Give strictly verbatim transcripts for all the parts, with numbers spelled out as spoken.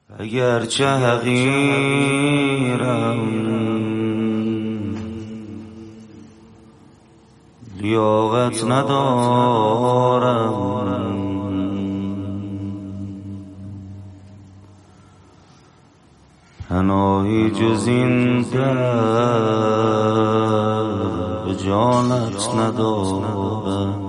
اگرچه حقیرم لیاقت ندارم، پناهی جز این در به جانت ندارم.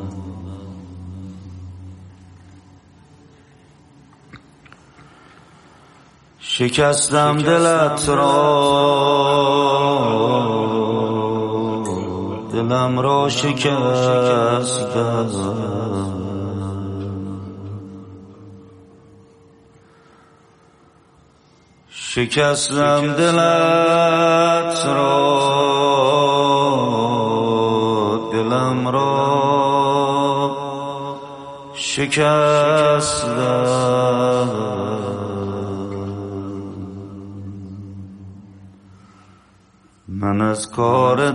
شکستم دلت را، دلم را شکستم، شکستم دلت را، دلم را شکستم. من از کار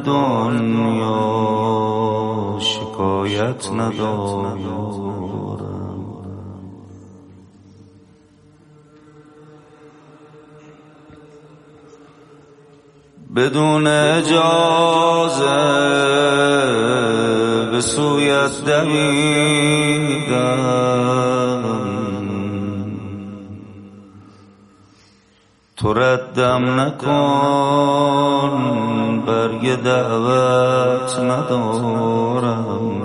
دنیا شکایت ندارم، بدون اجازه به سویت دویدم، تو ردم نکن برگ دعوت ندارم.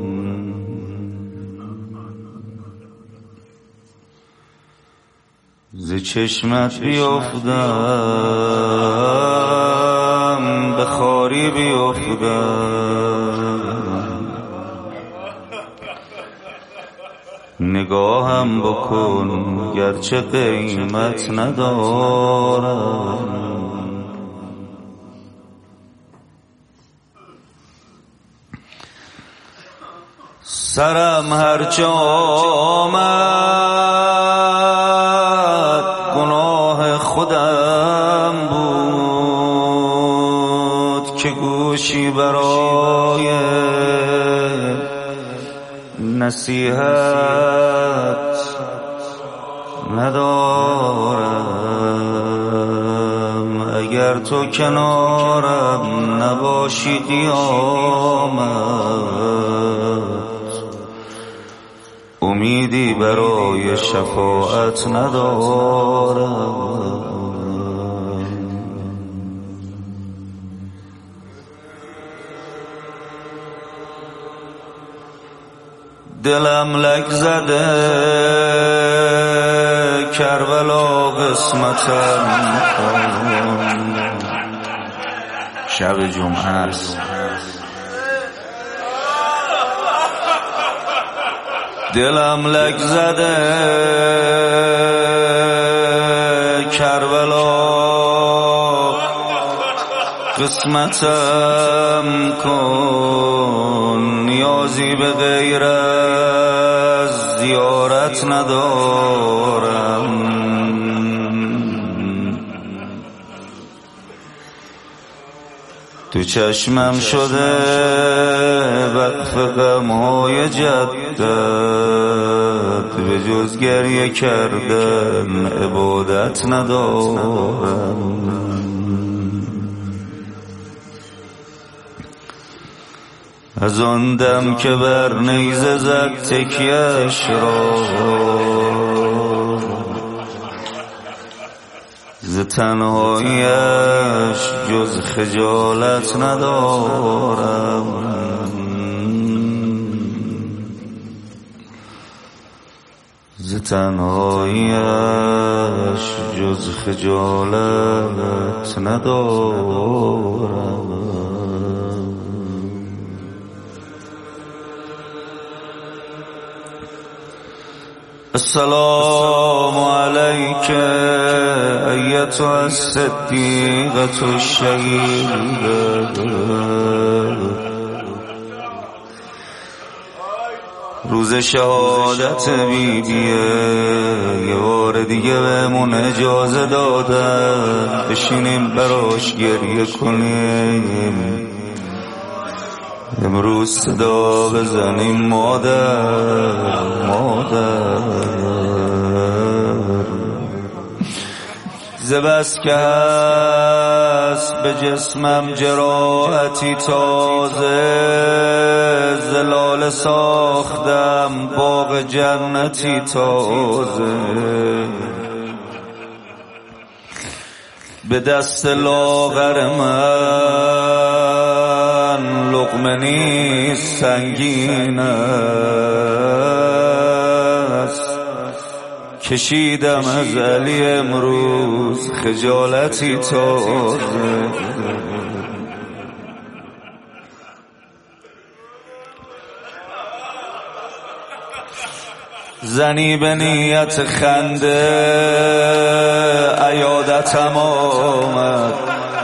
ز چشمت بیافتم به خواری بیافتم، نگاهم بکن گرچه قیمت ندارم. سرم هرچه آمد گناه خودم بود، که گوشی برای نصیحت ندارم. اگر تو کنارم نباشی قیامت، امیدی برای شفاعت ندارم. دلم لک زده کربلا قسمتم، شب جمعه است دلم لک زده کربلا قسمتم کن، نیازی به غیر از زیارت ندارم. تو چشمم شده وقف غمهای جدت، به جز گریه کردن عبادت ندارم. از آن دم که بر نیزه زد تکیه‌اش را، ز تنهایی‌اش جز خجالت ندارم. ز تنهایی‌اش جز خجالت ندارم. السلام علیک ایتها الصدیقة الشهیدة. روز شهادت بی بیه یه بار دیگه بهمون اجازه دادن بشینیم براش گریه کنیم. امروز صدا بزنیم مادر مادر. ز بس که هست به جسمم جراحتی تازه، زلال ساختم باغ جنتی تازه، به دست لاغر من لقمه نیست سنگین است، کشیدم از علی امروز خجالتی تازه. زنی به نیت خنده عیادتم آمد،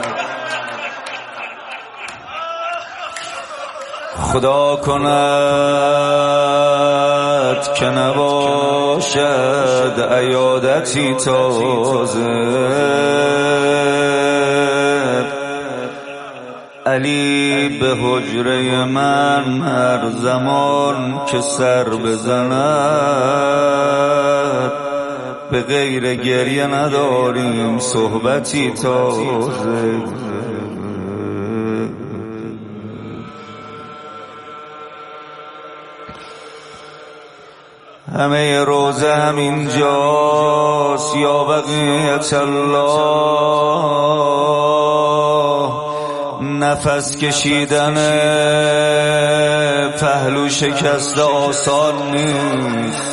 خدا کند که نباشد عیادتی تازه. علی به حجره من هر زمان که سر بزند، به غیر گریه نداریم صحبتی تازه. همه روزه همین جاست یا بقیت الله، نفس کشیدن پهلو شکسته آسان نیست،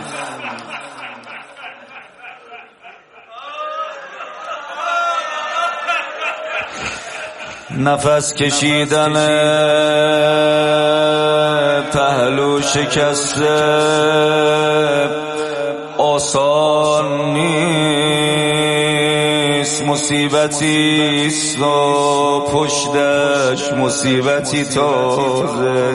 نفس کشیدن پهلو شکسته آسان نیست، مصیبتی است و پشتش مصیبتی تازه.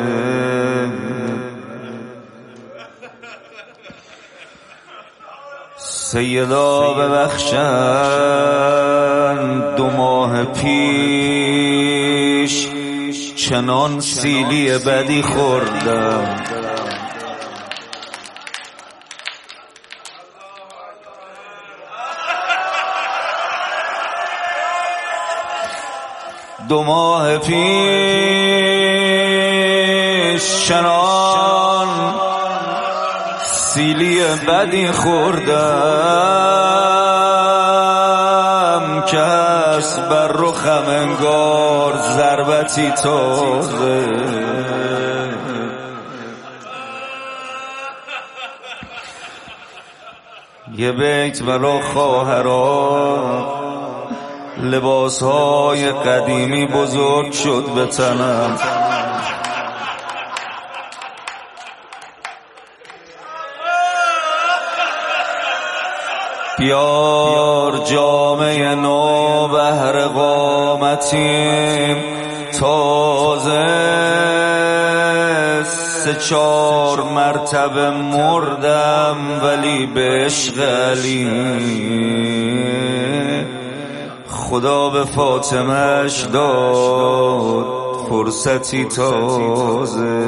سیدا ببخشند دو ماه پیش چنان سیلی بدی خوردم، دو ماه پیش چنان سیلی بدی خوردم که هست بر رخم انگار ضربتی تازه. یه بیت برا خواهران، لباسهای قدیمی بزرگ شد به تنم، بیار جامه نو بهر قامتیم تازه، سه چار مرتبه مردم ولی به عشق علی خدا به فاطمه‌اش داد فرصتی تازه.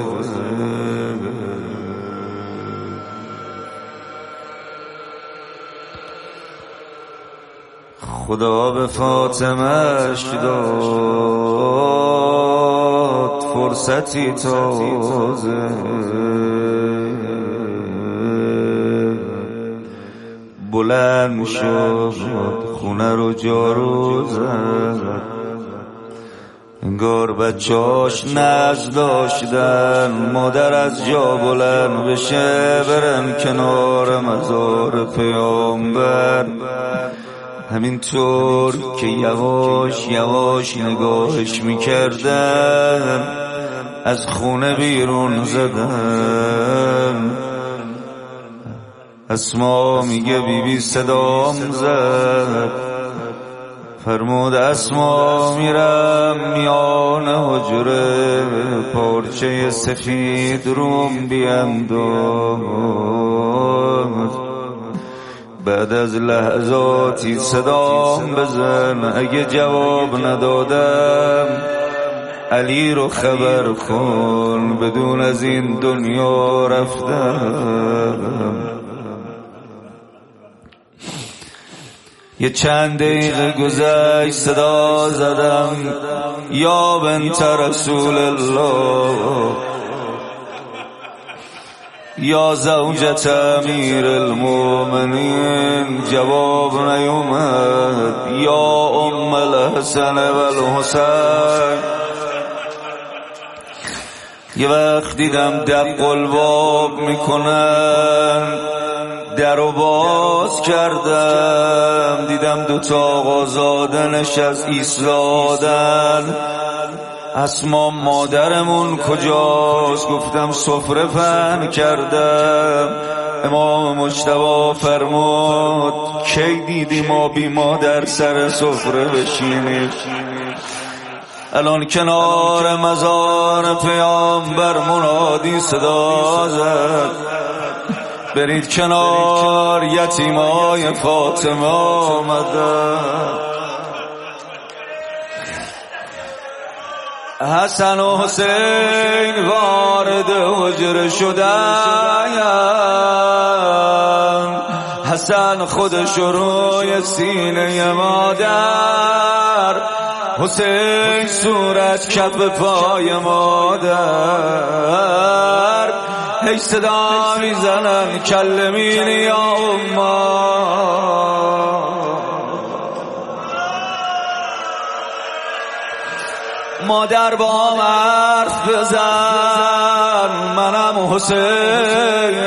خدا به فاطمه‌اش داد فرصتی تازه. بلند شد خونه رو جارو زد، انگار بچه‌اش ناز داشتن، مادر از جا بلند بشه برن کنار مزار پیامبر، همینطور که یواش یواش نگاهش میکردن از خونه بیرون زدن. اسما میگه بی بی صدام زد، فرمود اسما میرم میان حجره، پارچه سفید روم بینداز، بعد از لحظاتی صدام بزن، اگه جواب ندادم علی رو خبر کن، بدون از این دنیا رفتم. یه چند دقیقه گذشت صدا زدم یا بنت رسول الله، یا زوجت امیر المؤمنین. جواب نیومد. یا ام الحسن و الحسین. یه وقت دیدم دق الباب میکنن، در رو باز کردم، دیدم دوتا آقازاده نشست ایستادن. اسما مادرمون کجاست؟ گفتم سفره پهن کردم. امام مجتبی فرمود کی دیدی ما بی مادر سر سفره بشینیم؟ الان کنار مزار پیامبر منادی صدا زد برید کنار، یتیمای فاطمه آمدن. حسن و حسین وارد حجره شدن. حسن خودش روی سینه مادر، حسین صورت کف پای مادر. هی صدا میزنن کلمینی یا اما. مادر با حرف بزن، منم حسین.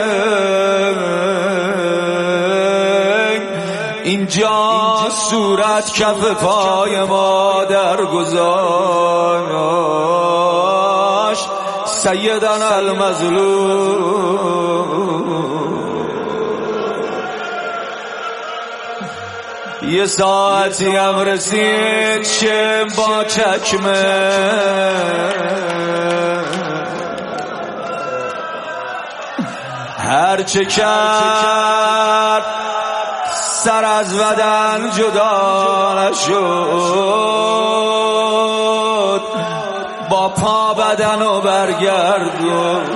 اینجا صورت کف پای مادر گذاشت سیدنا المظلوم. یه ساعتی هم رسید شم با چکمه، هرچه کرد سر از بدن جدا نشد، با پا بدن و برگردون.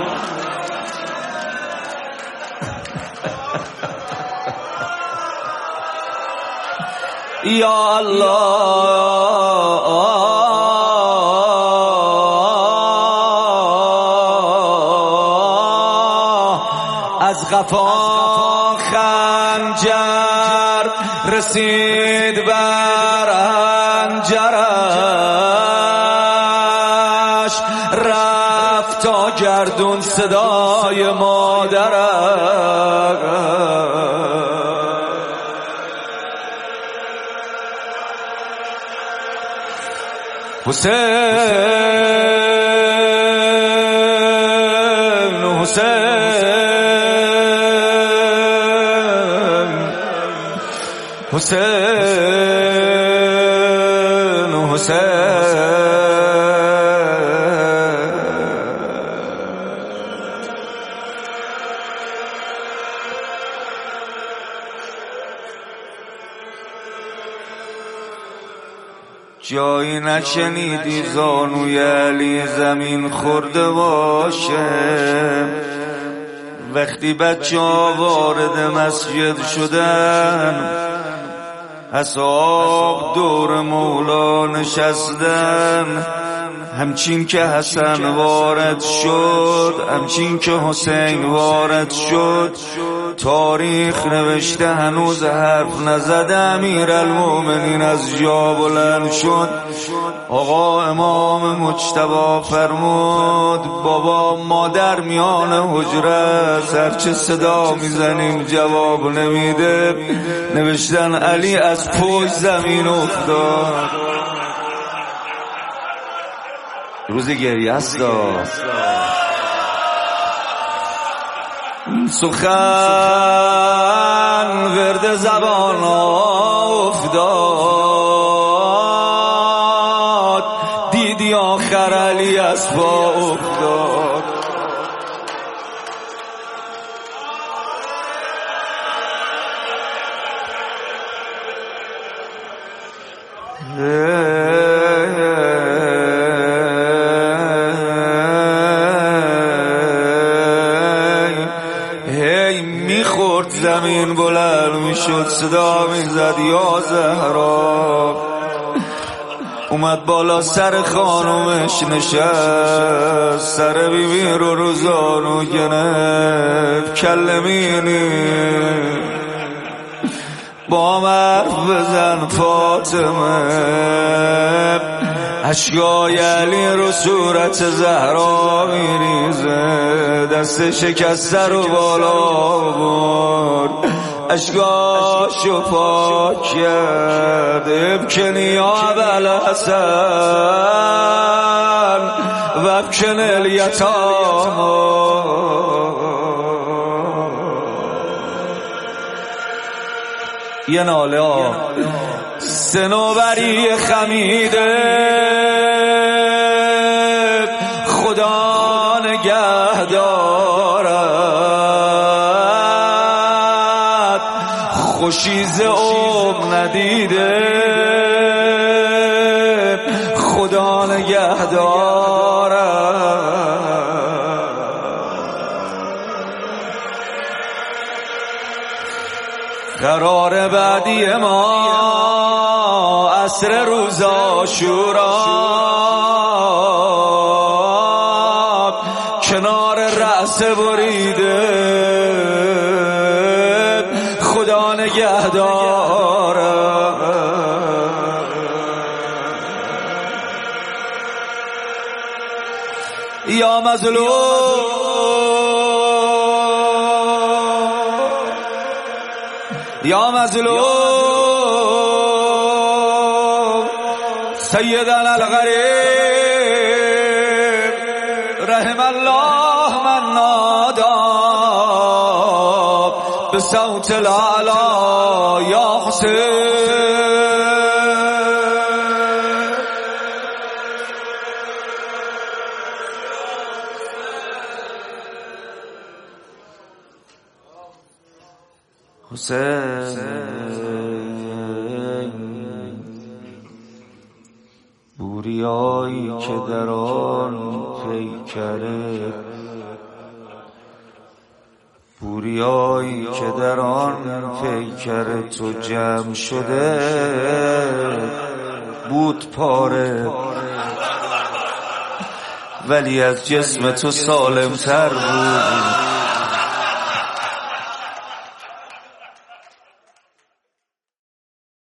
یا الله از قفا خنجر رسید بر حنجرش، رفت تا گردون صدای مادرش. حسین حسین حسین حسین. جایی نشنیدی زانوی علی زمین خورده باشه؟ وقتی بچه ها وارد مسجد شدن، اصحاب دور مولا نشستن. همچین که حسن وارد شد، همچین که حسین وارد شد، تاریخ نوشته هنوز حرف نزده امیرالمومنین از جا بلند شد. آقا امام مجتبی فرمود بابا مادر میان حجره، هرچه صدا میزنیم جواب نمیده. نوشتن علی از پشت زمین افتاد. روز گریه است. سخن ورد زبان افتاد، دیدی آخر علی از پا افتاد. زمین بلند میشد صدا میزد یا زهرا. اومد بالا سر خانومش نشست، سر بیبی رو رو زانو گرفت. کلمینی با حرف بزن فاطمه، اشکای علی رو صورت زهرا میریزه. دست شکسته رو بالا برد، اشکاشو پاک کرد. ابکنی یا ابوالحسن و ابکن الیتاما. یه ناله ها سنوبری خمیده، خدا نگه دارد. خوشیز عمر ندیده، خدا نگه دارد. قرار بعدی ما عصر روز عاشورا، کنار رأس بریده، خدا نگه داره. یا مظلوم یا مظلوم سیدنا الغریب رحم الله من نادا به صوت الاعلی یا حسین. حسین بوریایی که در آن پیکره، بوریایی که در آن پیکره تو جمع شده بود پاره، ولی از جسم تو سالم تر بود.